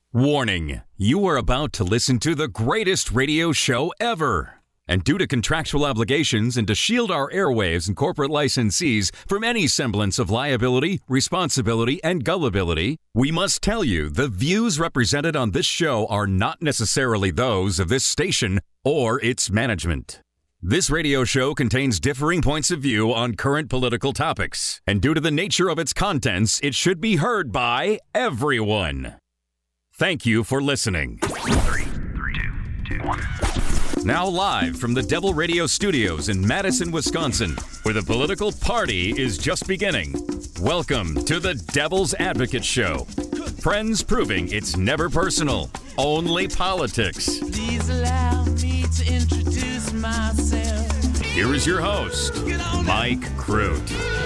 Warning, you are about to listen to the greatest radio show ever. And due to contractual obligations and to shield our airwaves and corporate licensees from any semblance of liability, responsibility, and gullibility, we must tell you the views represented on this show are not necessarily those of this station or its management. This radio show contains differing points of view on current political topics, and due to the nature of its contents, it should be heard by everyone. Thank you for listening. 3, 2, 1. Now live from the Devil Radio Studios in Madison, Wisconsin, where the political party is just beginning. Welcome to the Devil's Advocate Show. Friends proving it's never personal, only politics. Please allow me to introduce myself. Here is your host, Mike Crute.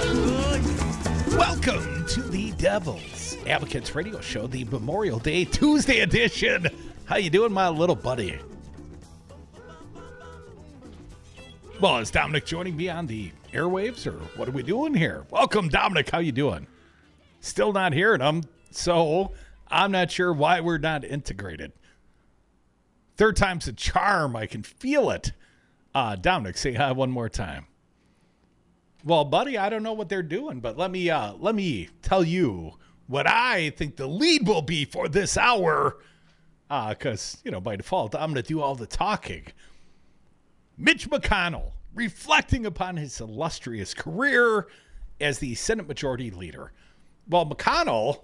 Welcome to the Devil's Advocates Radio Show, the Memorial Day Tuesday edition. How you doing, my little buddy? Well, is Dominic joining me on the airwaves, or what are we doing here? Welcome, Dominic. How you doing? Still not hearing him, so I'm not sure why we're not integrated. Third time's a charm. I can feel it. Dominic, say hi one more time. Well, buddy, I don't know what they're doing, but let me tell you what I think the lead will be for this hour. Because, by default, I'm going to do all the talking. Mitch McConnell, reflecting upon his illustrious career as the Senate Majority Leader. Well, McConnell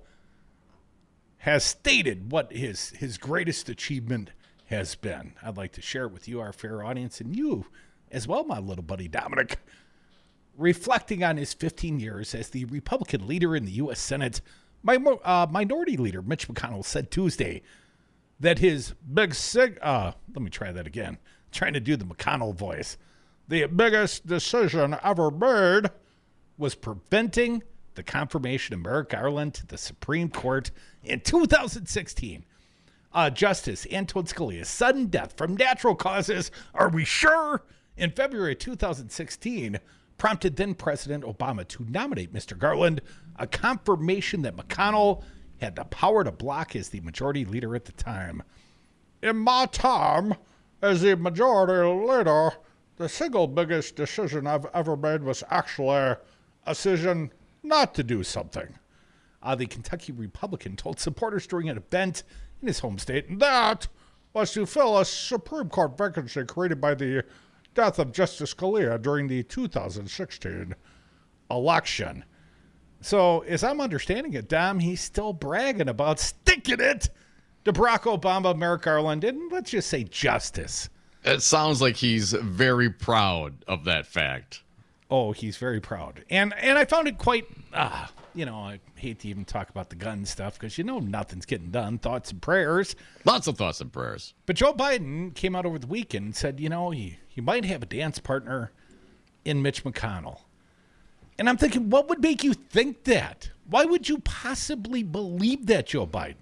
has stated what his greatest achievement has been. I'd like to share it with you, our fair audience, and you as well, my little buddy Dominic. Reflecting on his 15 years as the Republican leader in the U.S. Senate, Minority Leader Mitch McConnell said Tuesday that his let me try that again. Trying to do the McConnell voice. The biggest decision ever made was preventing the confirmation of Merrick Garland to the Supreme Court in 2016. Justice Antonin Scalia's sudden death from natural causes, are we sure, in February 2016, prompted then-President Obama to nominate Mr. Garland, a confirmation that McConnell had the power to block as the majority leader at the time. In my time as the majority leader, the single biggest decision I've ever made was actually a decision not to do something. The Kentucky Republican told supporters during an event in his home state, and that was to fill a Supreme Court vacancy created by the death of Justice Scalia during the 2016 election. So, as I'm understanding it, Dom, he's still bragging about sticking it to Barack Obama, Merrick Garland, and let's just say justice. It sounds like he's very proud of that fact. Oh, he's very proud. And I found it quite, I hate to even talk about the gun stuff because nothing's getting done. Thoughts and prayers. Lots of thoughts and prayers. But Joe Biden came out over the weekend and said, he might have a dance partner in Mitch McConnell. And I'm thinking, what would make you think that? Why would you possibly believe that, Joe Biden?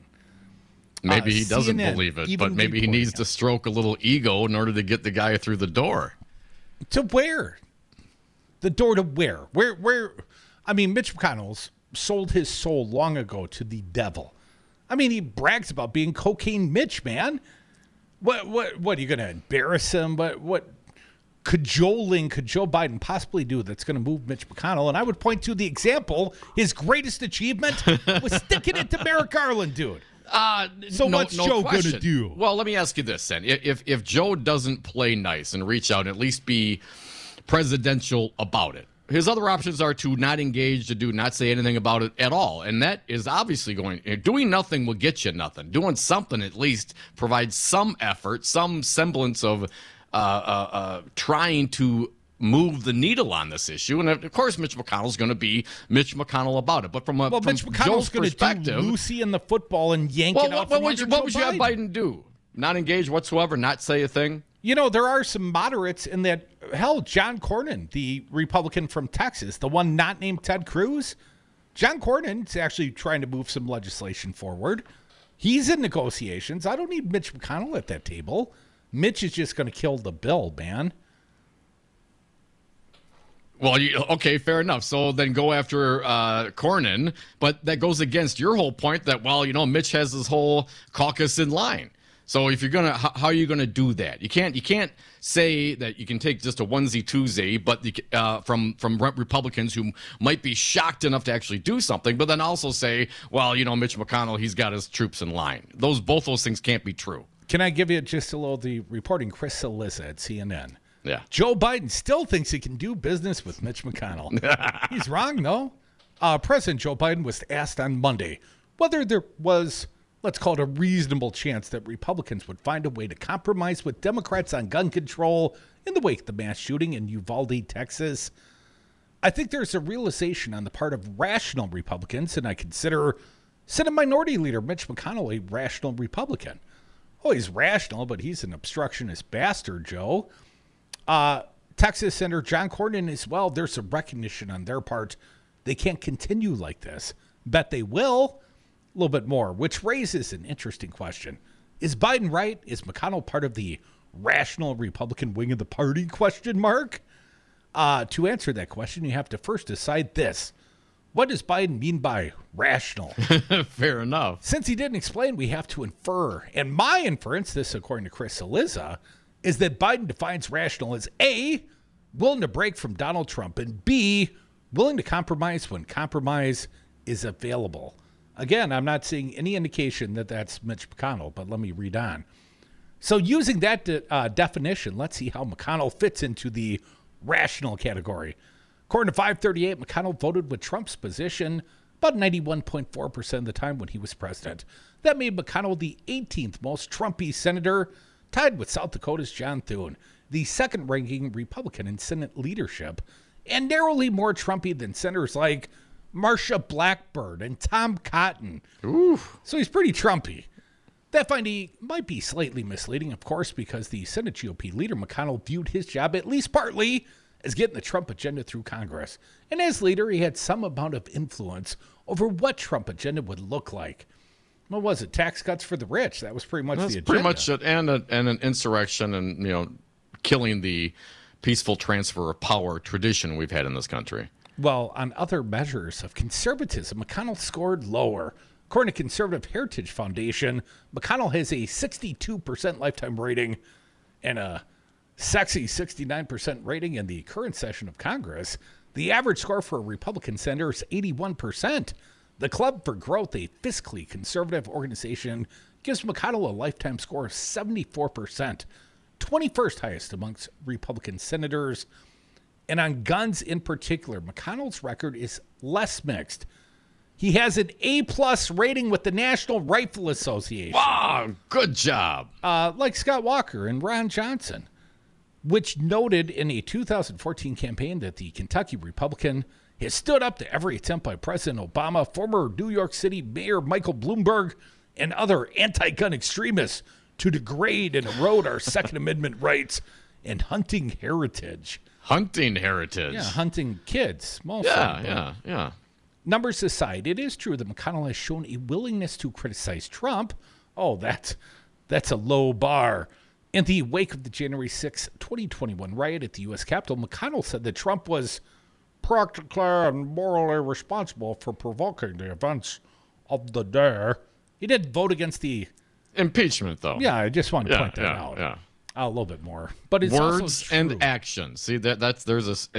Maybe he doesn't CNN, believe it, but maybe he needs to stroke a little ego in order to get the guy through the door. To where? The door to where? Where? I mean, Mitch McConnell's sold his soul long ago to the devil. I mean, he brags about being Cocaine Mitch, man. What are you going to embarrass him? What cajoling could Joe Biden possibly do that's going to move Mitch McConnell? And I would point to the example, his greatest achievement was sticking it to Merrick Garland, dude. What's Joe going to do? Well, let me ask you this then. If Joe doesn't play nice and reach out and at least be presidential about it, his other options are to not engage, to not say anything about it at all. And that is obviously doing nothing will get you nothing. Doing something at least provides some effort, some semblance of trying to move the needle on this issue. And of course, Mitch McConnell's going to be Mitch McConnell about it. But from Mitch McConnell's going to do Lucy in the football and yank it out from under Joe Biden. What would you have Biden do? Not engage whatsoever, not say a thing? There are some moderates in that. Hell, John Cornyn, the Republican from Texas, the one not named Ted Cruz. John Cornyn's actually trying to move some legislation forward. He's in negotiations. I don't need Mitch McConnell at that table. Mitch is just going to kill the bill, man. Well, okay, fair enough. So then go after Cornyn, but that goes against your whole point that, well, Mitch has this whole caucus in line. So if you're gonna, how are you gonna do that? You can't say that you can take just a onesie twosie, but from Republicans who might be shocked enough to actually do something, but then also say, well, Mitch McConnell, he's got his troops in line. Both those things can't be true. Can I give you just a little the reporting? Chris Cillizza at CNN. Yeah. Joe Biden still thinks he can do business with Mitch McConnell. He's wrong, no? President Joe Biden was asked on Monday whether there was, let's call it a reasonable chance that Republicans would find a way to compromise with Democrats on gun control in the wake of the mass shooting in Uvalde, Texas. I think there's a realization on the part of rational Republicans, and I consider Senate Minority Leader Mitch McConnell a rational Republican. Oh, he's rational, but he's an obstructionist bastard, Joe. Texas Senator John Cornyn as well, there's a recognition on their part they can't continue like this. Bet they will a little bit more, which raises an interesting question. Is Biden right? Is McConnell part of the rational Republican wing of the party? Question mark. To answer that question, you have to first decide this. What does Biden mean by rational? Fair enough. Since he didn't explain, we have to infer. And my inference, this according to Chris Cillizza, is that Biden defines rational as A, willing to break from Donald Trump, and B, willing to compromise when compromise is available. Again, I'm not seeing any indication that that's Mitch McConnell, but let me read on. So using that definition, let's see how McConnell fits into the rational category. According to 538, McConnell voted with Trump's position about 91.4% of the time when he was president. That made McConnell the 18th most Trumpy senator, tied with South Dakota's John Thune, the second-ranking Republican in Senate leadership, and narrowly more Trumpy than senators like Marsha Blackburn and Tom Cotton. Oof. So he's pretty Trumpy. That finding might be slightly misleading, of course, because the Senate GOP leader, McConnell, viewed his job, at least partly, as getting the Trump agenda through Congress. And as leader, he had some amount of influence over what Trump agenda would look like. What was it? Tax cuts for the rich. That was pretty much the agenda. Pretty much it, and an insurrection, and killing the peaceful transfer of power tradition we've had in this country. Well, on other measures of conservatism, McConnell scored lower. According to Conservative Heritage Foundation, McConnell has a 62% lifetime rating and a sexy 69% rating in the current session of Congress. The average score for a Republican senator is 81%. The Club for Growth, a fiscally conservative organization, gives McConnell a lifetime score of 74%, 21st highest amongst Republican senators. And on guns in particular, McConnell's record is less mixed. He has an A-plus rating with the National Rifle Association. Wow, good job. Like Scott Walker and Ron Johnson, which noted in a 2014 campaign that the Kentucky Republican has stood up to every attempt by President Obama, former New York City Mayor Michael Bloomberg, and other anti-gun extremists to degrade and erode our Second Amendment rights and hunting heritage. Hunting heritage. Yeah, hunting kids. Yeah. Numbers aside, it is true that McConnell has shown a willingness to criticize Trump. Oh, that's a low bar. In the wake of the January 6, 2021 riot at the U.S. Capitol, McConnell said that Trump was practically and morally responsible for provoking the events of the day. He did vote against the impeachment, though. Yeah, I just want to point that out. Yeah. A little bit more. But it's words also true. And actions. See, there's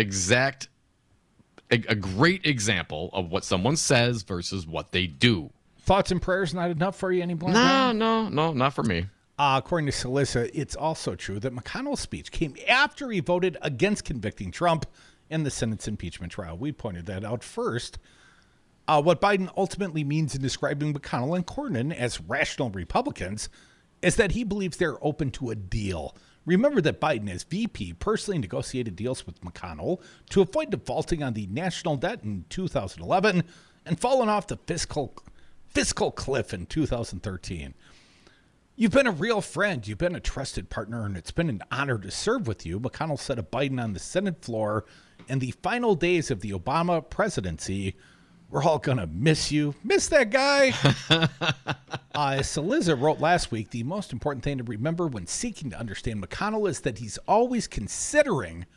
a great example of what someone says versus what they do. Thoughts and prayers not enough for you anymore? No, not for me. According to Cillizza, it's also true that McConnell's speech came after he voted against convicting Trump in the Senate's impeachment trial. We pointed that out first. What Biden ultimately means in describing McConnell and Cornyn as rational Republicans is that he believes they're open to a deal. Remember that Biden, as VP, personally negotiated deals with McConnell to avoid defaulting on the national debt in 2011 and falling off the fiscal cliff in 2013. You've been a real friend. You've been a trusted partner, and it's been an honor to serve with you, McConnell said of Biden on the Senate floor in the final days of the Obama presidency. We're all going to miss you. Miss that guy. As Cillizza wrote last week, the most important thing to remember when seeking to understand McConnell is that he's always considering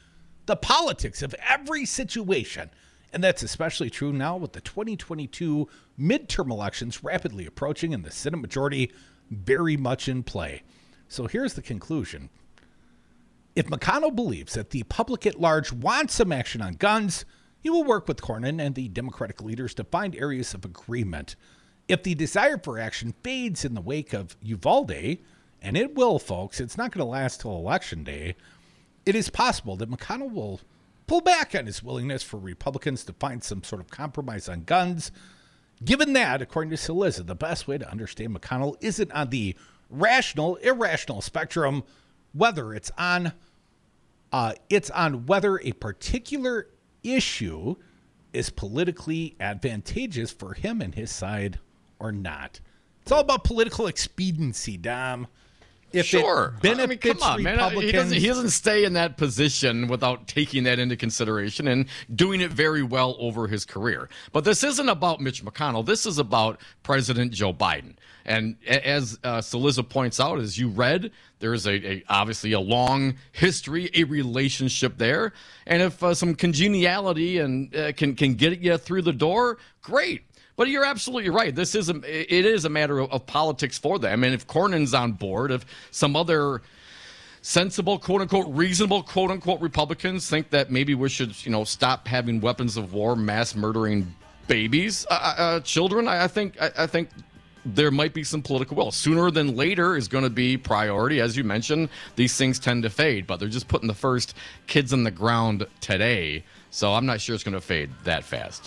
the politics of every situation. And that's especially true now with the 2022 midterm elections rapidly approaching and the Senate majority very much in play. So here's the conclusion. If McConnell believes that the public at large wants some action on guns, he will work with Cornyn and the Democratic leaders to find areas of agreement. If the desire for action fades in the wake of Uvalde, and it will, folks, it's not going to last till Election Day, it is possible that McConnell will pull back on his willingness for Republicans to find some sort of compromise on guns. Given that, according to Cillizza, the best way to understand McConnell isn't on the rational, irrational spectrum, whether it's on whether a particular issue is politically advantageous for him and his side or not. It's all about political expediency, Dom. If sure. It benefits come on, Republicans, man. He doesn't stay in that position without taking that into consideration and doing it very well over his career. But this isn't about Mitch McConnell. This is about President Joe Biden. And as Cillizza points out, as you read, there's obviously a long history, a relationship there. And if some congeniality and can get you through the door, great. But you're absolutely right. It is a matter of politics for them. And if Cornyn's on board, if some other sensible, quote-unquote, reasonable, quote-unquote, Republicans think that maybe we should, stop having weapons of war, mass murdering babies, children, I think there might be some political will. Sooner than later is going to be priority. As you mentioned, these things tend to fade, but they're just putting the first kids in the ground today. So I'm not sure it's going to fade that fast.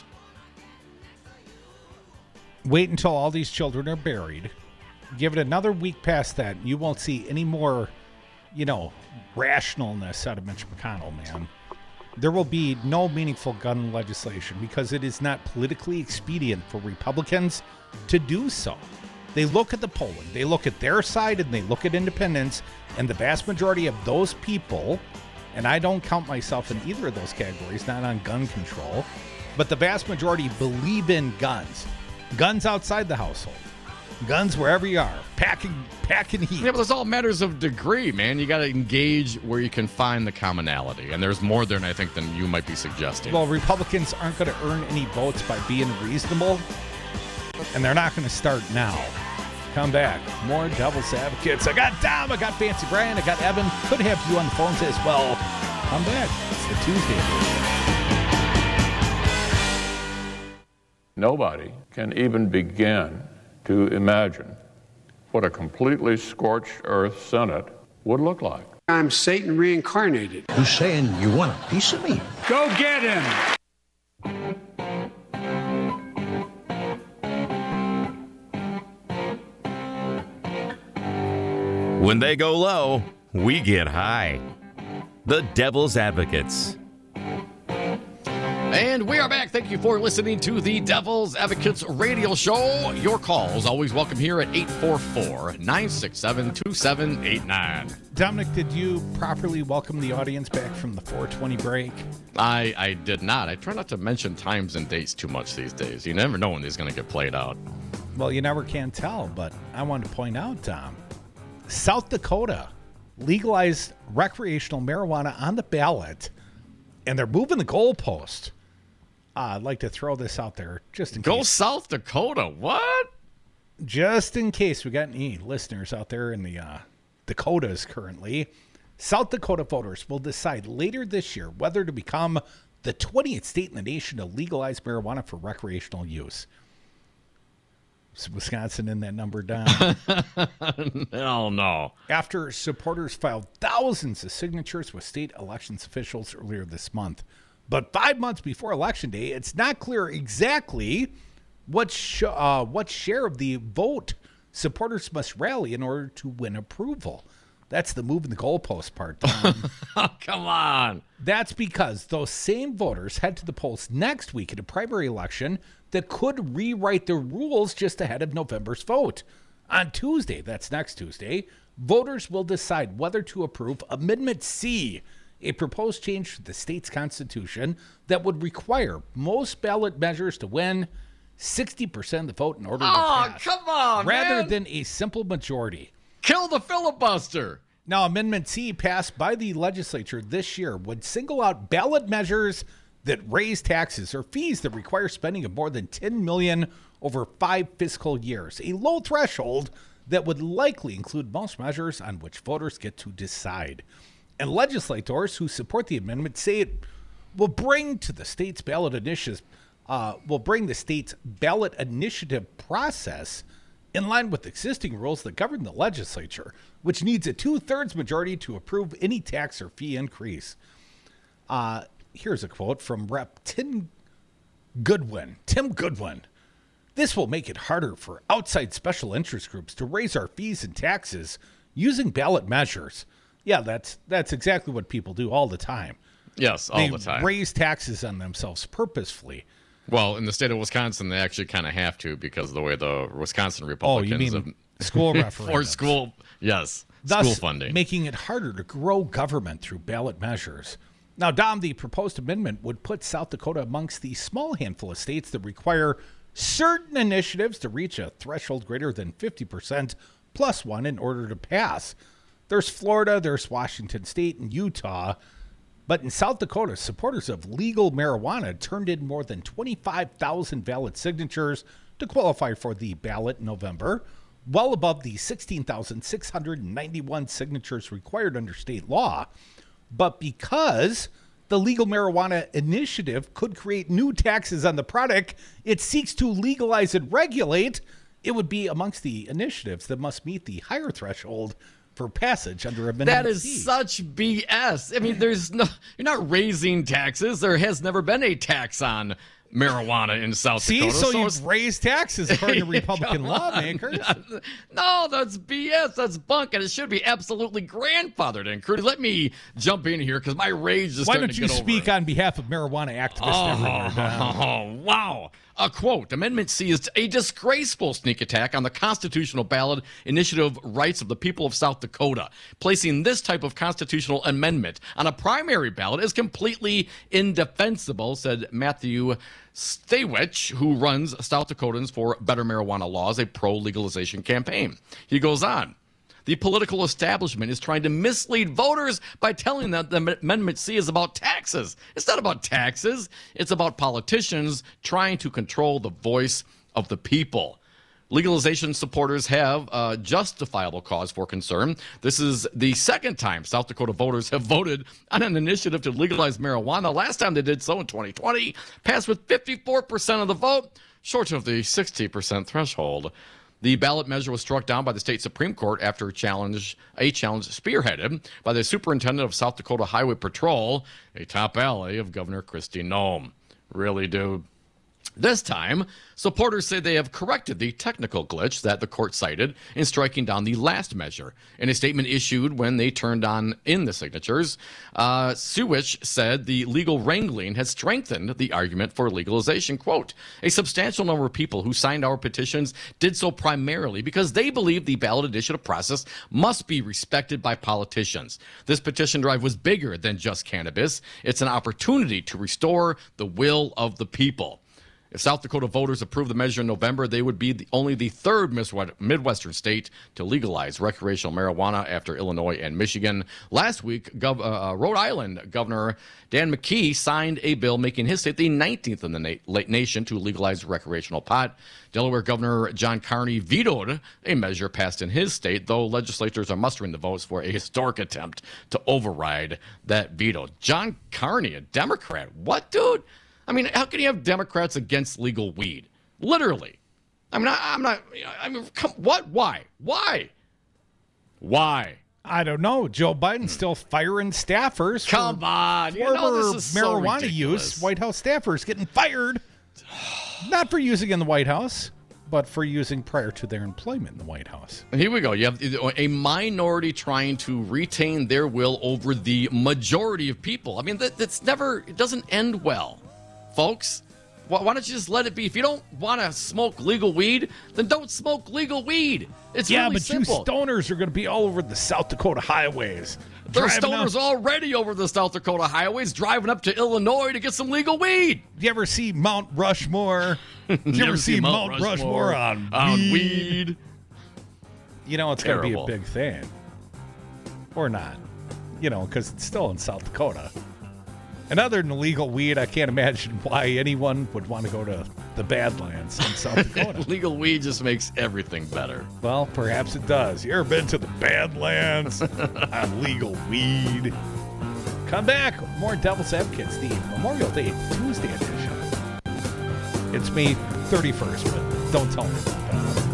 Wait until all these children are buried. Give it another week past that. You won't see any more, rationalness out of Mitch McConnell, man. There will be no meaningful gun legislation because it is not politically expedient for Republicans to do so. They look at the polling, they look at their side, and they look at independents, and the vast majority of those people, and I don't count myself in either of those categories, not on gun control, but the vast majority believe in guns. Guns outside the household. Guns wherever you are. Packing heat. Yeah, but it's all matters of degree, man. You got to engage where you can find the commonality. And there's more there, I think, than you might be suggesting. Well, Republicans aren't going to earn any votes by being reasonable. And they're not going to start now. Come back. More Devil's Advocates. I got Dom. I got Fancy Brian. I got Evan. Could have you on the phones as well. Come back. It's the Tuesday edition. Nobody can even begin to imagine what a completely scorched earth Senate would look like. I'm Satan reincarnated. Who's saying you want a piece of me? Go get him! When they go low, we get high. The Devil's Advocates. And we are back. Thank you for listening to the Devil's Advocates radio show. Your calls always welcome here at 844-967-2789. Dominic, did you properly welcome the audience back from the 420 break? I did not. I try not to mention times and dates too much these days. You never know when these are going to get played out. Well, you never can tell, but I wanted to point out, Tom, South Dakota legalized recreational marijuana on the ballot, and they're moving the goalpost. I'd like to throw this out there just in case. Go South Dakota. What? Just in case we got any listeners out there in the Dakotas currently. South Dakota voters will decide later this year whether to become the 20th state in the nation to legalize marijuana for recreational use. Is Wisconsin in that number, Don? Hell no. After supporters filed thousands of signatures with state elections officials earlier this month. But 5 months before Election Day, it's not clear exactly what share of the vote supporters must rally in order to win approval. That's the moving the goalpost part, Tom. Oh, come on. That's because those same voters head to the polls next week in a primary election that could rewrite the rules just ahead of November's vote. On Tuesday, that's next Tuesday, voters will decide whether to approve Amendment C, a proposed change to the state's constitution that would require most ballot measures to win 60% of the vote in order to pass. Oh, come on, rather man. than a simple majority. Kill the filibuster. Now, Amendment C passed by the legislature this year would single out ballot measures that raise taxes or fees that require spending of more than $10 million over 5 fiscal years, a low threshold that would likely include most measures on which voters get to decide. And legislators who support the amendment say it will bring to the state's ballot initiative process in line with existing rules that govern the legislature, which needs a 2/3 majority to approve any tax or fee increase. Here's a quote from Rep. Tim Goodwin. This will make it harder for outside special interest groups to raise our fees and taxes using ballot measures. Yeah, that's exactly what people do all the time. Yes, all the time. They raise taxes on themselves purposefully. Well, in the state of Wisconsin, they actually kind of have to because of the way the Wisconsin Republicans you mean school referendums. For school, yes, thus school funding. Making it harder to grow government through ballot measures. Now, Dom, the proposed amendment would put South Dakota amongst the small handful of states that require certain initiatives to reach a threshold greater than 50% plus one in order to pass. There's Florida, there's Washington State, and Utah. But in South Dakota, supporters of legal marijuana turned in more than 25,000 valid signatures to qualify for the ballot in November, well above the 16,691 signatures required under state law. But because the legal marijuana initiative could create new taxes on the product it seeks to legalize and regulate, it would be amongst the initiatives that must meet the higher threshold for passage under Amendment That is C. such BS. I mean, you're not raising taxes. There has never been a tax on marijuana in South Dakota. So you've raised taxes according to Republican lawmakers. No, that's BS. That's bunk, and it should be absolutely grandfathered in. Crudy, let me jump in here because my rage is Why starting don't to you get speak over it. on behalf of marijuana activists everywhere, Don? Oh, wow. A quote, Amendment C is a disgraceful sneak attack on the constitutional ballot initiative rights of the people of South Dakota. Placing this type of constitutional amendment on a primary ballot is completely indefensible, said Matthew Stawich, who runs South Dakotans for Better Marijuana Laws, a pro-legalization campaign. He goes on. The political establishment is trying to mislead voters by telling them that Amendment C is about taxes. It's not about taxes. It's about politicians trying to control the voice of the people. Legalization supporters have a justifiable cause for concern. This is the second time South Dakota voters have voted on an initiative to legalize marijuana. Last time they did so in 2020, passed with 54% of the vote, short of the 60% threshold. The ballot measure was struck down by the state Supreme Court after a challenge spearheaded by the superintendent of South Dakota Highway Patrol, a top ally of Governor Kristi Noem. Really, dude? This time, supporters say they have corrected the technical glitch that the court cited in striking down the last measure. In a statement issued when they turned in the signatures, Sewich said the legal wrangling has strengthened the argument for legalization. Quote, a substantial number of people who signed our petitions did so primarily because they believe the ballot initiative process must be respected by politicians. This petition drive was bigger than just cannabis. It's an opportunity to restore the will of the people. If South Dakota voters approve the measure in November, they would be only the third Midwestern state to legalize recreational marijuana after Illinois and Michigan. Last week, Rhode Island Governor Dan McKee signed a bill making his state the 19th in the nation to legalize recreational pot. Delaware Governor John Carney vetoed a measure passed in his state, though legislators are mustering the votes for a historic attempt to override that veto. John Carney, a Democrat. What, dude? I mean, how can you have Democrats against legal weed? Literally. What? Why? I don't know. Joe Biden's still firing staffers. Come on. Former this is marijuana so use. White House staffers getting fired. Not for using in the White House, but for using prior to their employment in the White House. Here we go. You have a minority trying to retain their will over the majority of people. I mean, it doesn't end well. Folks, why don't you just let it be? If you don't want to smoke legal weed, then don't smoke legal weed. It's really simple. You stoners are going to be all over the South Dakota highways. There's stoners already over the South Dakota highways driving up to Illinois to get some legal weed. You ever see Mount Rushmore? Did you ever see Mount Rushmore on weed? You know, it's going to be a big thing. or not, because it's still in South Dakota. And other than illegal weed, I can't imagine why anyone would want to go to the Badlands in South Dakota. Legal weed just makes everything better. Well, perhaps it does. You ever been to the Badlands on legal weed? Come back with more Devil's Advocates, the Memorial Day Tuesday edition. It's May 31st, but don't tell me about that.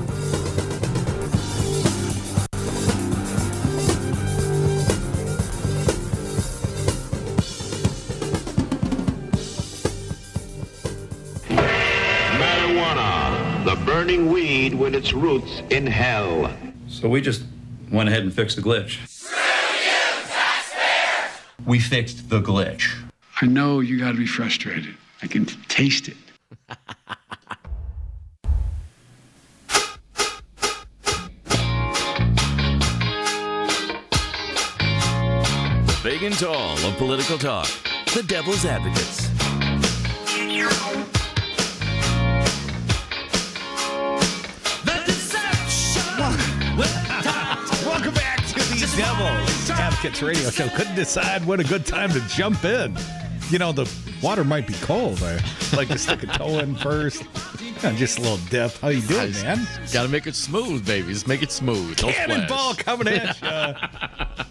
The burning weed with its roots in hell. So we just went ahead and fixed the glitch. Screw you, taxpayers! We fixed the glitch. I know you got to be frustrated. I can taste it. Big and tall of political talk. The Devil's Advocates. Welcome back to the Devil's Advocates radio show. Couldn't decide when a good time to jump in. The water might be cold. I like to stick a toe in first. Just a little dip. How you doing, man? Got to make it smooth, baby. Just make it smooth. Cannonball coming at you.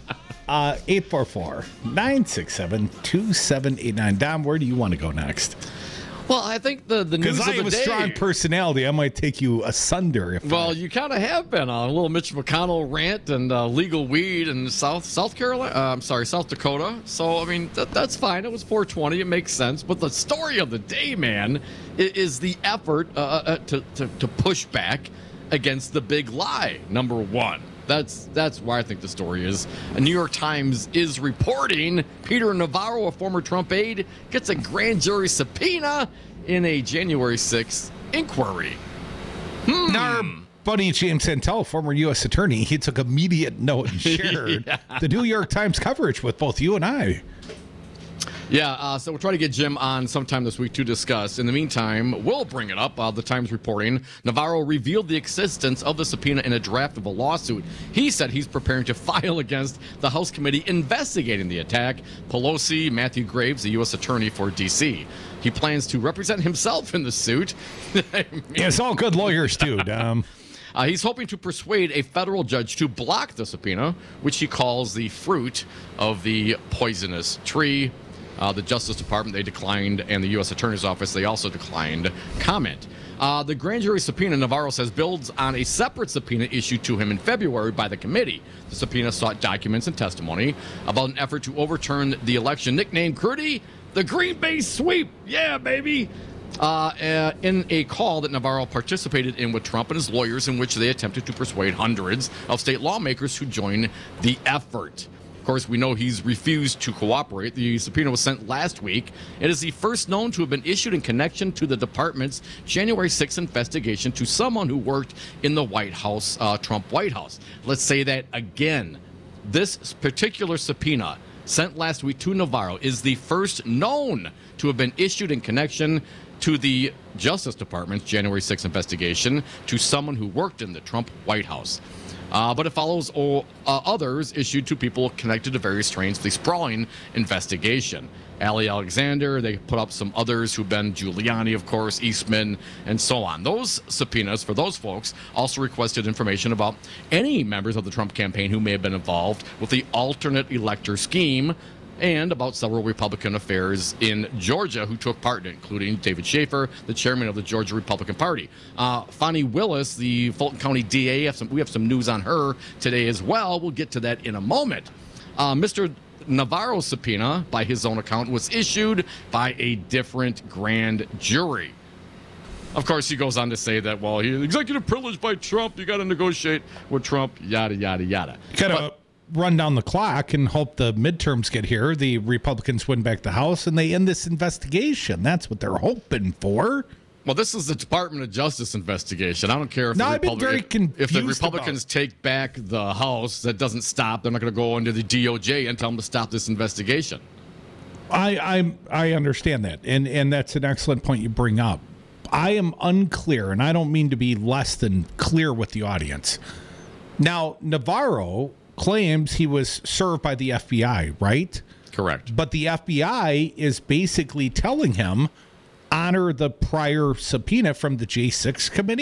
844-967-2789. Dom, where do you want to go next? Well, I think the news of the day. Because I have a strong personality, I might take you asunder. You kind of have been on a little Mitch McConnell rant and legal weed in South Dakota. So, I mean, that's fine. It was 420. It makes sense. But the story of the day, man, is the effort to push back against the big lie, number one. That's why I think the story is. A New York Times is reporting Peter Navarro, a former Trump aide, gets a grand jury subpoena in a January 6th inquiry. Our buddy James Santel, former U.S. attorney, he took immediate note and shared the New York Times coverage with both you and I. Yeah, so we'll try to get Jim on sometime this week to discuss. In the meantime, we'll bring it up. The Times reporting Navarro revealed the existence of the subpoena in a draft of a lawsuit. He said he's preparing to file against the House committee investigating the attack. Pelosi, Matthew Graves, the U.S. attorney for D.C. He plans to represent himself in the suit. It's all good lawyers, too, Dom. He's hoping to persuade a federal judge to block the subpoena, which he calls the fruit of the poisonous tree. The Justice Department, they declined, and the U.S. Attorney's Office, they also declined comment. The grand jury subpoena, Navarro says, builds on a separate subpoena issued to him in February by the committee. The subpoena sought documents and testimony about an effort to overturn the election nicknamed Crudy, the Green Bay Sweep. Yeah, baby. In a call that Navarro participated in with Trump and his lawyers, in which they attempted to persuade hundreds of state lawmakers to join the effort. Of course, we know he's refused to cooperate. The subpoena was sent last week. It is the first known to have been issued in connection to the department's January 6th investigation to someone who worked in the White House, Trump White House. Let's say that again. This particular subpoena sent last week to Navarro is the first known to have been issued in connection to the Justice Department's January 6th investigation to someone who worked in the Trump White House. But it follows others issued to people connected to various strains of the sprawling investigation. Ali Alexander, they put up some others who've been Giuliani, of course, Eastman, and so on. Those subpoenas for those folks also requested information about any members of the Trump campaign who may have been involved with the alternate elector scheme, and about several Republican affairs in Georgia who took part in it, including David Schaefer, the chairman of the Georgia Republican Party. Fani Willis, the Fulton County DA, we have some news on her today as well. We'll get to that in a moment. Mr. Navarro's subpoena, by his own account, was issued by a different grand jury. Of course, he goes on to say that, well, he's executive privileged by Trump. You got to negotiate with Trump, yada, yada, yada. Run down the clock and hope the midterms get here. The Republicans win back the House and they end this investigation. That's what they're hoping for. Well, this is the Department of Justice investigation. I don't care if, I've been very confused if the Republicans take back the House, that doesn't stop. They're not going to go into the DOJ and tell them to stop this investigation. I understand that, and that's an excellent point you bring up. I am unclear, and I don't mean to be less than clear with the audience. Now, Navarro claims he was served by the FBI, right? Correct. But the FBI is basically telling him, honor the prior subpoena from the J6 committee, ?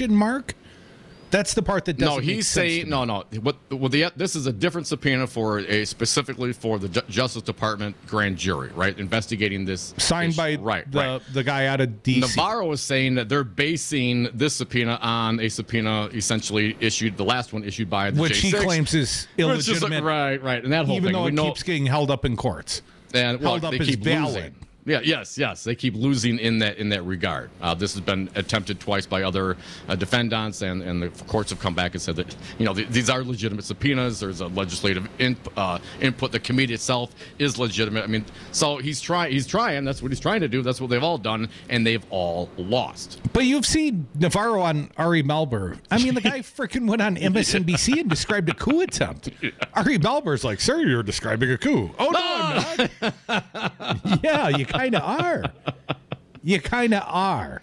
That's the part that doesn't make sense. No, he's saying no. This is a different subpoena specifically for the Justice Department grand jury, right? Investigating this. Signed by the guy out of D.C. Navarro is saying that they're basing this subpoena on a subpoena essentially issued, the last one issued by the Which J6. Which he claims is illegitimate. Right. And that whole even thing. Even though it keeps getting held up in courts. And held up as valid. Losing. Yeah. Yes. They keep losing in that regard. This has been attempted twice by other defendants, and the courts have come back and said that these are legitimate subpoenas. There's a legislative input. The committee itself is legitimate. I mean, so he's trying. That's what he's trying to do. That's what they've all done, and they've all lost. But you've seen Navarro on Ari Melber. I mean, the guy freaking went on MSNBC and described a coup attempt. Yeah. Ari Melber's like, "Sir, you're describing a coup." Oh no, I'm not. Yeah, you kind of are. You kind of are.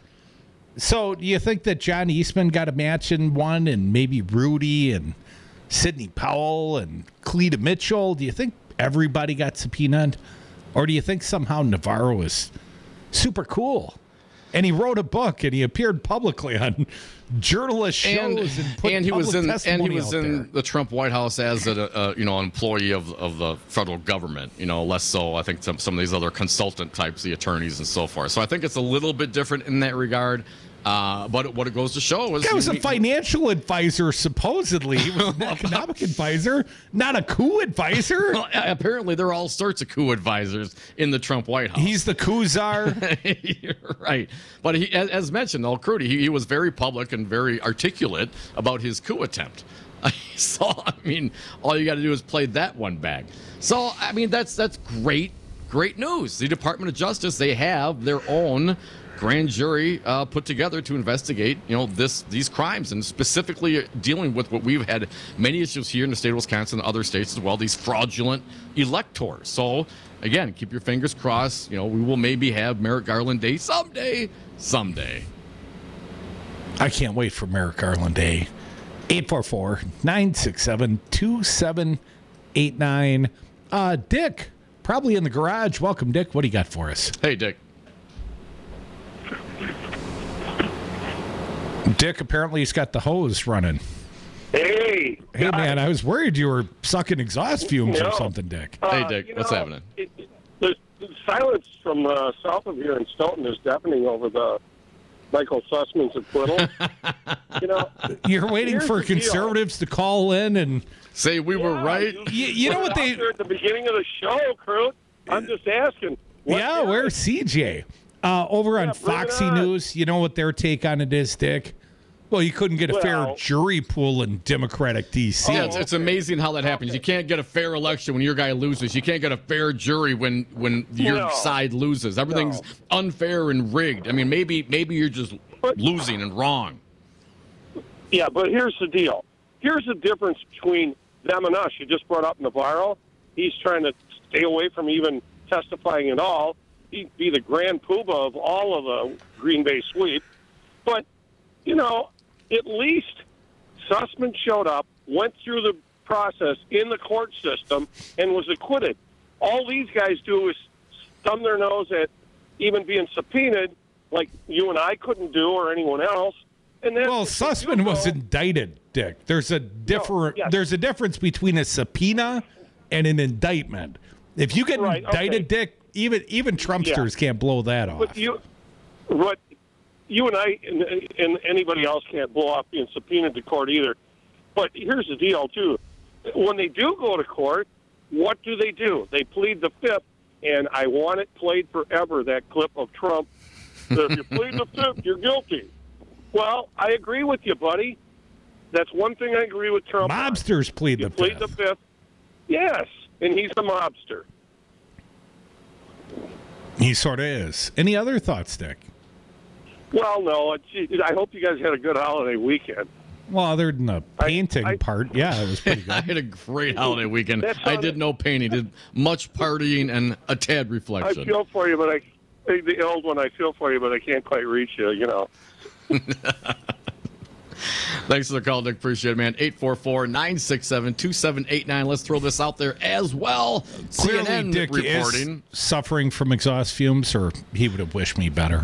So do you think that John Eastman got a match in one, and maybe Rudy and Sidney Powell and Cleta Mitchell? Do you think everybody got subpoenaed? Or do you think somehow Navarro is super cool? And he wrote a book, and he appeared publicly on journalist shows and put he was in there. The Trump White House as an employee of the federal government. Less so I think some of these other consultant types, the attorneys and so forth. So I think it's a little bit different in that regard. But what it goes to show is he was a financial advisor, supposedly. He was an economic advisor, not a coup advisor. Well, apparently, there are all sorts of coup advisors in the Trump White House. He's the coup czar. Right. But as mentioned, Crudy, he was very public and very articulate about his coup attempt. So, I mean, all you got to do is play that one back. So, I mean, that's great news. The Department of Justice, they have their own grand jury put together to investigate, these crimes, and specifically dealing with what we've had many issues here in the state of Wisconsin and other states as well, these fraudulent electors. So, again, keep your fingers crossed. We will maybe have Merrick Garland Day someday. I can't wait for Merrick Garland Day. 844-967-2789. Dick, probably in the garage. Welcome, Dick. What do you got for us? Hey, Dick. Dick, apparently he's got the hose running. Hey, man, I was worried you were sucking exhaust fumes or something, Dick. Hey, Dick, what's happening? The silence from south of here in Stoughton is deafening over the Michael Sussman's acquittal. You're waiting for conservatives to call in and say we were right. You know what they at the beginning of the show, Crute? I'm just asking. Where's CJ? Over on Foxy News, you know what their take on it is, Dick? Well, you couldn't get a fair jury pool in Democratic D.C. Yeah, it's amazing how that happens. You can't get a fair election when your guy loses. You can't get a fair jury when your side loses. Everything's unfair and rigged. I mean, maybe you're just losing and wrong. Yeah, but here's the deal. Here's the difference between them and us. You just brought up Navarro. He's trying to stay away from even testifying at all. He'd be the grand poobah of all of the Green Bay sweep. But, at least Sussman showed up, went through the process in the court system, and was acquitted. All these guys do is thumb their nose at even being subpoenaed, like you and I couldn't do or anyone else. And then Sussman was indicted, Dick. There's a difference between a subpoena and an indictment. If you get indicted, Dick, even Trumpsters can't blow that off. But you and I and anybody else can't blow off being subpoenaed to court either. But here's the deal, too. When they do go to court, what do? They plead the fifth, and I want it played forever, that clip of Trump. If you plead the fifth, you're guilty. Well, I agree with you, buddy. That's one thing I agree with Trump. Mobsters plead the fifth. Plead the fifth. Yes, and he's a mobster. He sort of is. Any other thoughts, Dick? Well, no. I hope you guys had a good holiday weekend. Well, other than the painting part, yeah, it was pretty good. I had a great holiday weekend. I did no painting, did much partying and a tad reflection. I feel for you, but the old one, I feel for you, but I can't quite reach you, Thanks for the call, Dick. Appreciate it, man. 844-967-2789. Let's throw this out there as well. Clearly, CNN Dick reporting. is suffering from exhaust fumes, or he would have wished me better.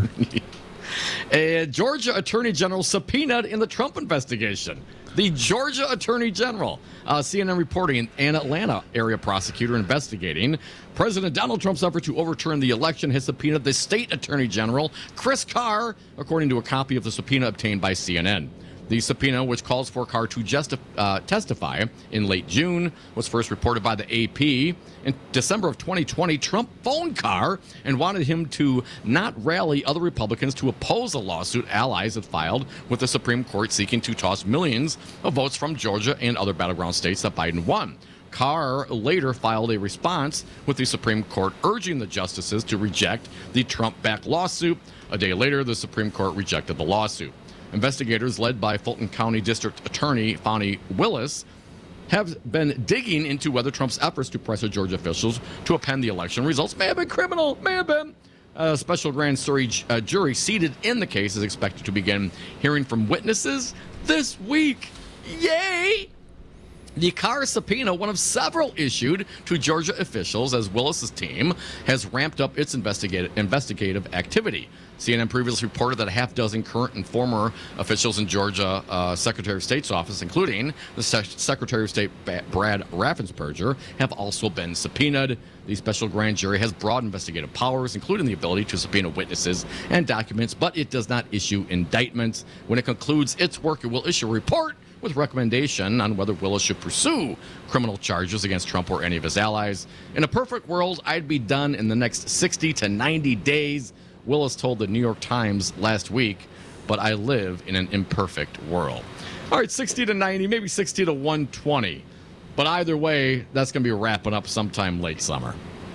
A Georgia Attorney General subpoenaed in the Trump investigation. The Georgia Attorney General, CNN reporting, an Atlanta area prosecutor investigating President Donald Trump's effort to overturn the election has subpoenaed the state Attorney General, Chris Carr, according to a copy of the subpoena obtained by CNN. The subpoena, which calls for Carr to testify in late June, was first reported by the AP. In December of 2020, Trump phoned Carr and wanted him to not rally other Republicans to oppose a lawsuit allies had filed with the Supreme Court seeking to toss millions of votes from Georgia and other battleground states that Biden won. Carr later filed a response with the Supreme Court urging the justices to reject the Trump-backed lawsuit. A day later, the Supreme Court rejected the lawsuit. Investigators led by Fulton County District Attorney Fani Willis have been digging into whether Trump's efforts to pressure Georgia officials to append the election results may have been criminal, may have been. A special grand jury seated in the case is expected to begin hearing from witnesses this week. Yay! The Carr subpoena, one of several issued to Georgia officials as Willis's team has ramped up its investigative activity. CNN previously reported that a half dozen current and former officials in Georgia Secretary of State's office, including the Secretary of State Brad Raffensperger, have also been subpoenaed. The special grand jury has broad investigative powers, including the ability to subpoena witnesses and documents, but it does not issue indictments. When it concludes its work, it will issue a report with recommendation on whether Willis should pursue criminal charges against Trump or any of his allies. In a perfect world, I'd be done in the next 60 to 90 days, Willis told the New York Times last week, but I live in an imperfect world. All right, 60 to 90, maybe 60 to 120. But either way, that's going to be wrapping up sometime late summer.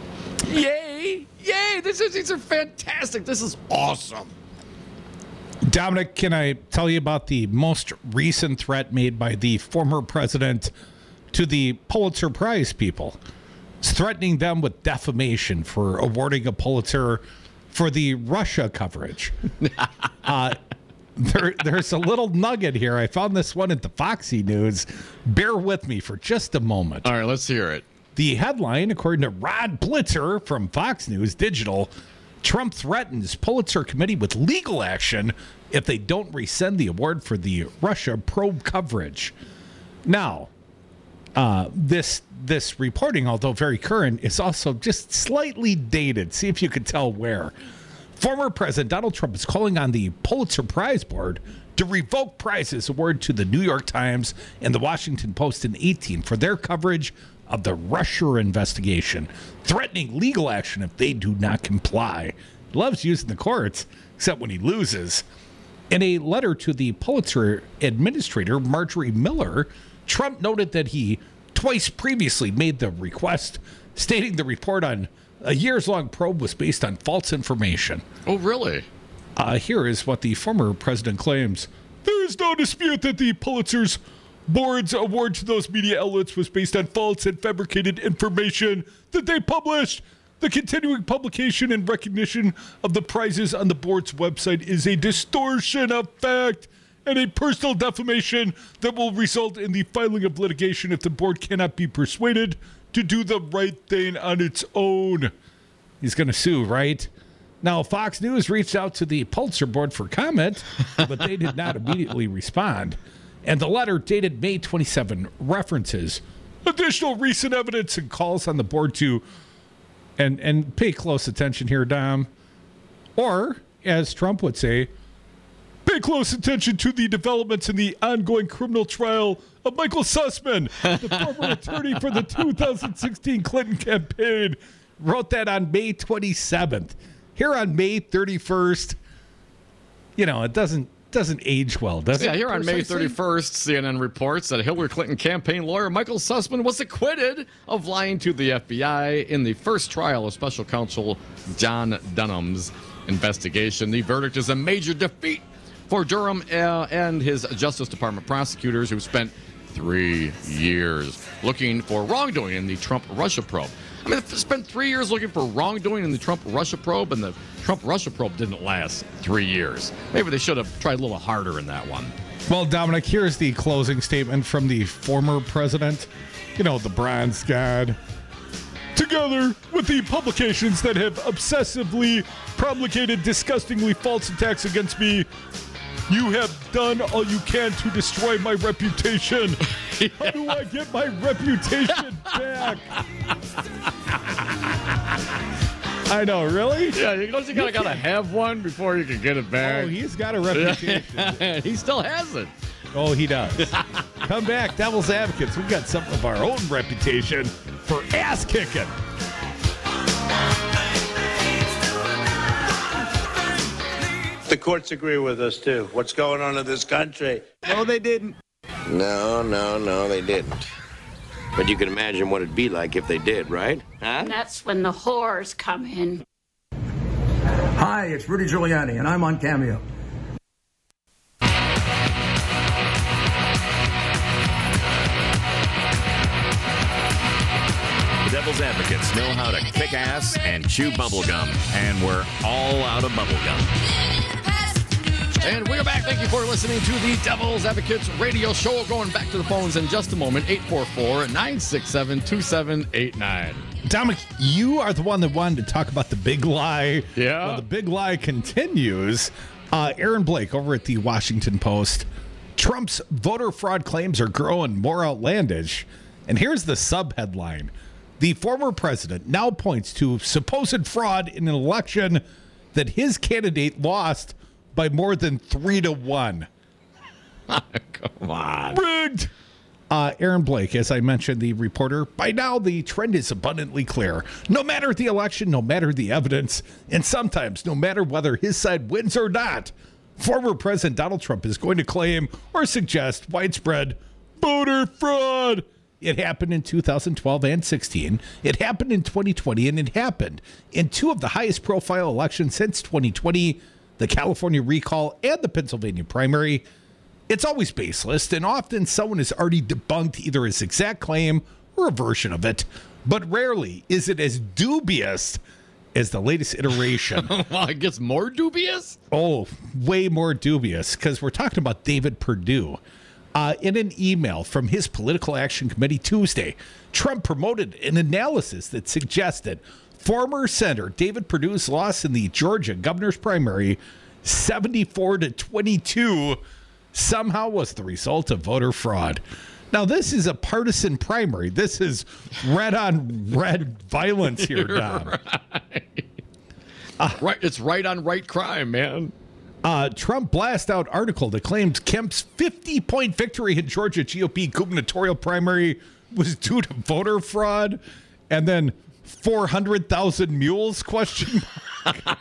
Yay! Yay! These are fantastic. This is awesome. Dominic, can I tell you about the most recent threat made by the former president to the Pulitzer Prize people? It's threatening them with defamation for awarding a Pulitzer for the Russia coverage. There's a little nugget here. I found this one at the Foxy News. Bear with me for just a moment. All right, let's hear it. The headline, according to Rod Blitzer from Fox News Digital, Trump threatens Pulitzer Committee with legal action if they don't rescind the award for the Russia probe coverage. Now, this reporting, although very current, is also just slightly dated. See if you can tell where. Former President Donald Trump is calling on the Pulitzer Prize Board to revoke prizes awarded to the New York Times and the Washington Post in 2018 for their coverage of the Russia investigation, threatening legal action if they do not comply. He loves using the courts, except when he loses. In a letter to the Pulitzer administrator, Marjorie Miller, Trump noted that he twice previously made the request, stating the report on a years-long probe was based on false information. Oh, really? Here is what the former president claims. There is no dispute that the Pulitzer's board's award to those media outlets was based on false and fabricated information that they published. The continuing publication and recognition of the prizes on the board's website is a distortion of fact and a personal defamation that will result in the filing of litigation if the board cannot be persuaded to do the right thing on its own. He's going to sue, right? Now, Fox News reached out to the Pulitzer board for comment, but they did not immediately respond. And the letter, dated May 27, references additional recent evidence and calls on the board to, and pay close attention here, Dom, or, as Trump would say, pay close attention to the developments in the ongoing criminal trial of Michael Sussman, the former attorney for the 2016 Clinton campaign. Wrote that on May 27th. Here on May 31st, you know, it doesn't age well, does it? Yeah, here on May 31st, CNN reports that Hillary Clinton campaign lawyer Michael Sussman was acquitted of lying to the FBI in the first trial of special counsel John Dunham's investigation. The verdict is a major defeat for Durham and his Justice Department prosecutors who spent 3 years looking for wrongdoing in the Trump-Russia probe. I mean, they spent 3 years looking for wrongdoing in the Trump-Russia probe, and the Trump-Russia probe didn't last 3 years. Maybe they should have tried a little harder in that one. Well, Dominic, here's the closing statement from the former president. You know, the bronze god. Together with the publications that have obsessively promulgated disgustingly false attacks against me, you have done all you can to destroy my reputation. How do I get my reputation back? I know, really? Yeah, you gotta have one before you can get it back. Oh, he's got a reputation. He still has it. Oh, he does. Come back, Devil's Advocates. We've got some of our own reputation for ass kicking. The courts agree with us, too. What's going on in this country? No, they didn't. No, they didn't. But you can imagine what it'd be like if they did, right? Huh? That's when the whores come in. Hi, it's Rudy Giuliani, and I'm on Cameo. The Devil's Advocates know how to kick ass and chew bubblegum, and we're all out of bubblegum. And we're back. Thank you for listening to the Devil's Advocates radio show. Going back to the phones in just a moment. 844-967-2789. Dominic, you are the one that wanted to talk about the big lie. Yeah. Well, the big lie continues. Aaron Blake over at the Washington Post. Trump's voter fraud claims are growing more outlandish. And here's the sub-headline. The former president now points to supposed fraud in an election that his candidate lost by more than 3-1. Come on. Rigged. Aaron Blake, as I mentioned, the reporter, by now the trend is abundantly clear. No matter the election, no matter the evidence, and sometimes no matter whether his side wins or not, former President Donald Trump is going to claim or suggest widespread voter fraud. It happened in 2012 and 16. It happened in 2020, and it happened in two of the highest profile elections since 2020, the California recall and the Pennsylvania primary. It's always baseless, and often someone has already debunked either his exact claim or a version of it. But rarely is it as dubious as the latest iteration. Well, it gets more dubious? Oh, way more dubious, because we're talking about David Perdue. In an email from his Political Action Committee Tuesday, Trump promoted an analysis that suggested former Senator David Perdue's loss in the Georgia governor's primary, 74-22, somehow was the result of voter fraud. Now, this is a partisan primary. This is red-on-red violence here, Dom. Right. It's right-on-right crime, man. Trump blast out article that claims Kemp's 50-point victory in Georgia GOP gubernatorial primary was due to voter fraud, and then 400,000 mules, question mark.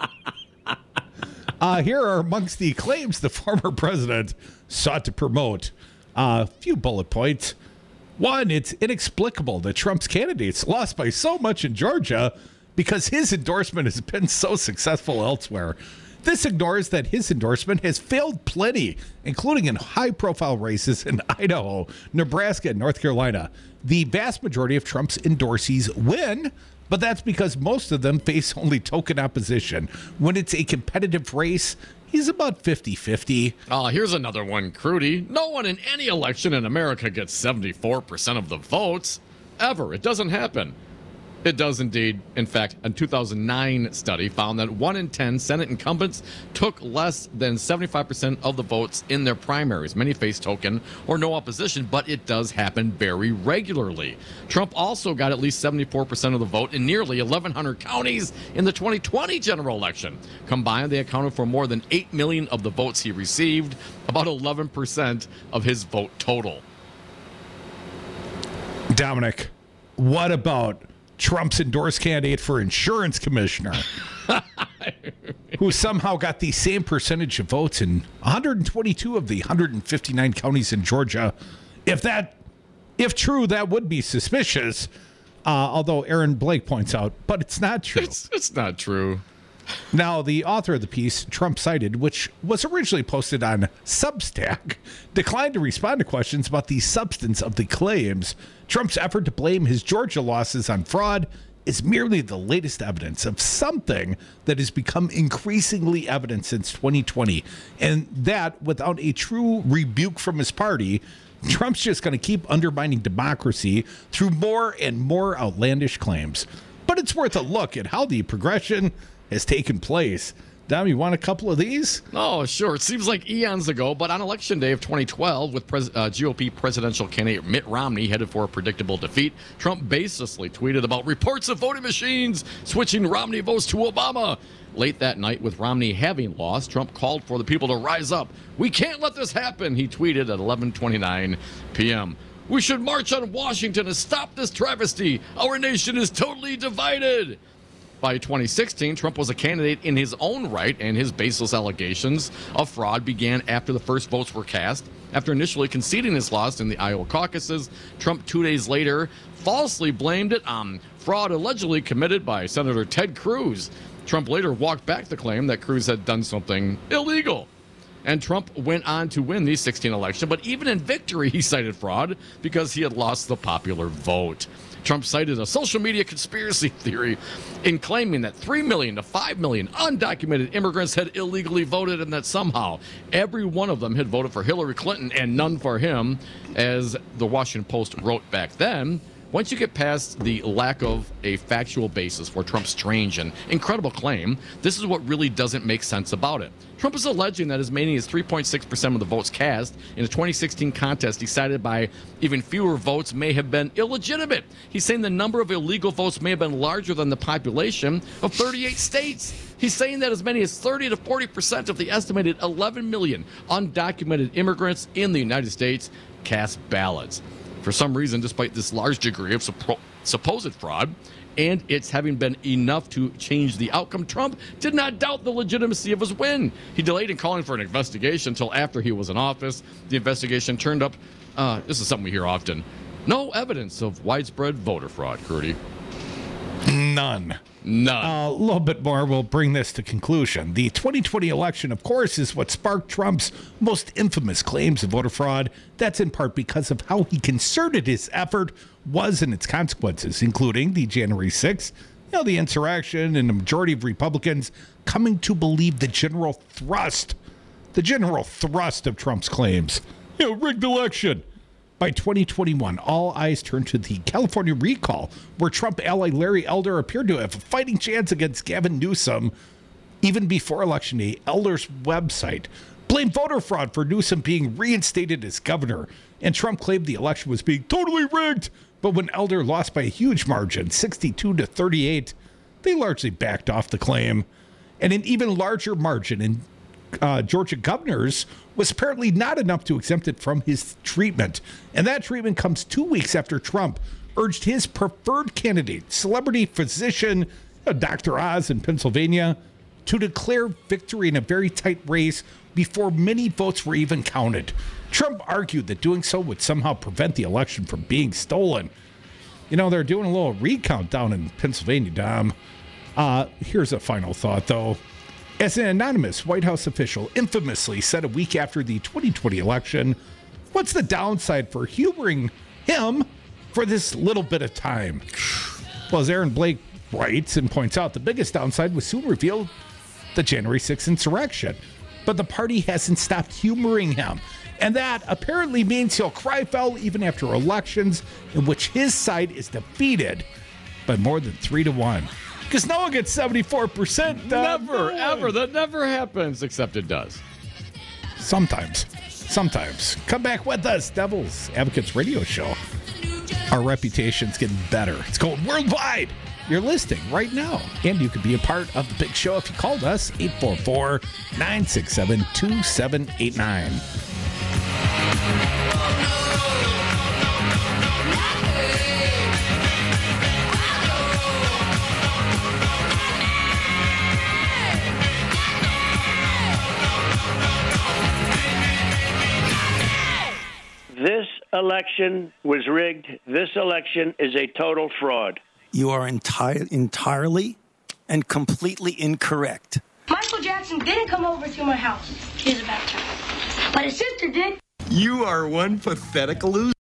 Here are amongst the claims the former president sought to promote. A few bullet points. One, it's inexplicable that Trump's candidates lost by so much in Georgia because his endorsement has been so successful elsewhere. This ignores that his endorsement has failed plenty, including in high-profile races in Idaho, Nebraska, and North Carolina. The vast majority of Trump's endorsees win, but that's because most of them face only token opposition. When it's a competitive race, he's about 50-50. Oh, here's another one, Crudy. No one in any election in America gets 74% of the votes. Ever. It doesn't happen. It does indeed. In fact, a 2009 study found that 1 in 10 Senate incumbents took less than 75% of the votes in their primaries. Many face token or no opposition, but it does happen very regularly. Trump also got at least 74% of the vote in nearly 1,100 counties in the 2020 general election. Combined, they accounted for more than 8 million of the votes he received, about 11% of his vote total. Dominic, what about Trump's endorsed candidate for insurance commissioner, who somehow got the same percentage of votes in 122 of the 159 counties in Georgia? If true, that would be suspicious, although Aaron Blake points out, but it's not true. It's not true. Now, the author of the piece, Trump cited, which was originally posted on Substack, declined to respond to questions about the substance of the claims. Trump's effort to blame his Georgia losses on fraud is merely the latest evidence of something that has become increasingly evident since 2020. And that, without a true rebuke from his party, Trump's just going to keep undermining democracy through more and more outlandish claims. But it's worth a look at how the progression has taken place. Dom, you want a couple of these? Oh, sure. It seems like eons ago, but on Election Day of 2012, with GOP presidential candidate Mitt Romney headed for a predictable defeat, Trump baselessly tweeted about reports of voting machines switching Romney votes to Obama. Late that night, with Romney having lost, Trump called for the people to rise up. "We can't let this happen," he tweeted at 11:29 p.m. "We should march on Washington and stop this travesty. Our nation is totally divided." By 2016, Trump was a candidate in his own right, and his baseless allegations of fraud began after the first votes were cast. After initially conceding his loss in the Iowa caucuses, Trump 2 days later falsely blamed it on fraud allegedly committed by Senator Ted Cruz. Trump later walked back the claim that Cruz had done something illegal. And Trump went on to win the 2016 election, but even in victory, he cited fraud because he had lost the popular vote. Trump cited a social media conspiracy theory in claiming that 3 million to 5 million undocumented immigrants had illegally voted and that somehow every one of them had voted for Hillary Clinton and none for him. As the Washington Post wrote back then, once you get past the lack of a factual basis for Trump's strange and incredible claim, this is what really doesn't make sense about it. Trump is alleging that as many as 3.6% of the votes cast in a 2016 contest decided by even fewer votes may have been illegitimate. He's saying the number of illegal votes may have been larger than the population of 38 states. He's saying that as many as 30 to 40% of the estimated 11 million undocumented immigrants in the United States cast ballots. For some reason, despite this large degree of supposed fraud, and it's having been enough to change the outcome, Trump did not doubt the legitimacy of his win. He delayed in calling for an investigation until after he was in office. The investigation turned up, this is something we hear often, no evidence of widespread voter fraud, Crudy. None. A little bit more will bring this to conclusion. The 2020 election, of course, is what sparked Trump's most infamous claims of voter fraud. That's in part because of how he concerted his effort was and its consequences, including the January 6th, the insurrection, and a majority of Republicans coming to believe the general thrust of Trump's claims. Rigged election. By 2021, all eyes turned to the California recall, where Trump ally Larry Elder appeared to have a fighting chance against Gavin Newsom. Even before Election Day, Elder's website blamed voter fraud for Newsom being reinstated as governor, and Trump claimed the election was being totally rigged. But when Elder lost by a huge margin, 62 to 38, they largely backed off the claim. And an even larger margin in Georgia governor's was apparently not enough to exempt it from his treatment. And that treatment comes 2 weeks after Trump urged his preferred candidate, celebrity physician Dr. Oz in Pennsylvania, to declare victory in a very tight race before many votes were even counted. Trump argued that doing so would somehow prevent the election from being stolen. They're doing a little recount down in Pennsylvania, Dom. Here's a final thought, though. As an anonymous White House official infamously said a week after the 2020 election, what's the downside for humoring him for this little bit of time? Well, as Aaron Blake writes and points out, the biggest downside was soon revealed: the January 6th insurrection. But the party hasn't stopped humoring him. And that apparently means he'll cry foul even after elections in which his side is defeated by more than 3-1. Because no one gets 74%. Never, ever. That never happens, except it does. Sometimes. Come back with us, Devil's Advocates Radio Show. Our reputation's getting better. It's going worldwide. You're listening right now. And you could be a part of the big show if you called us, 844-967-2789. This election was rigged. This election is a total fraud. You are entirely and completely incorrect. Michael Jackson didn't come over to my house. Here's a bad time. But his sister did. You are one pathetic loser.